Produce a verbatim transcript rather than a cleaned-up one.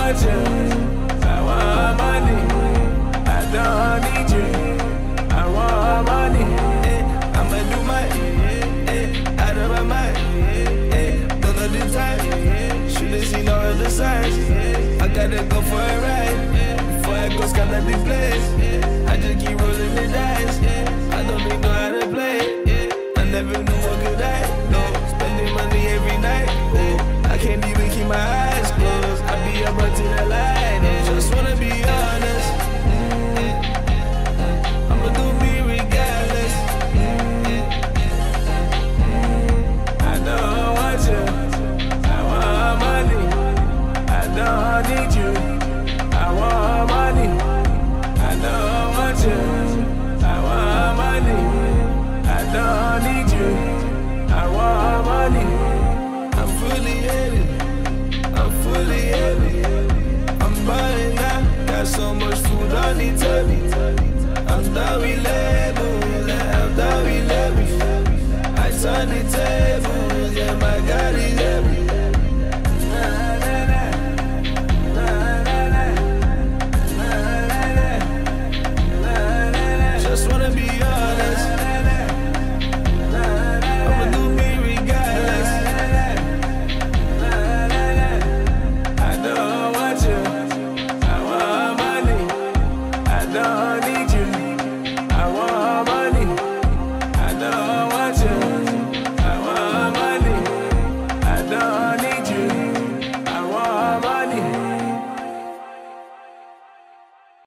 want you. I want money. I don't need you. I want money. Eh, I'ma do my eh, eh, out of my mind. Eh, don't know the time. Should've seen all of the signs. I gotta go for a ride. Before I go scatter the place. I just keep rolling the dice. I don't even know how to play. I never knew what could I. No, spending money every night. Oh, I can't even keep my eyes closed. I be up until the light. Just wanna be honest. I'ma do me regardless. I don't want you. I want money. I don't need you. I want money. I don't want you. I want money. I don't need you. I want money. I'm fully headed. I'm fully headed. I'm buying out. Got so much food on the table. I'm done with label. I'm done with label. I turn the table.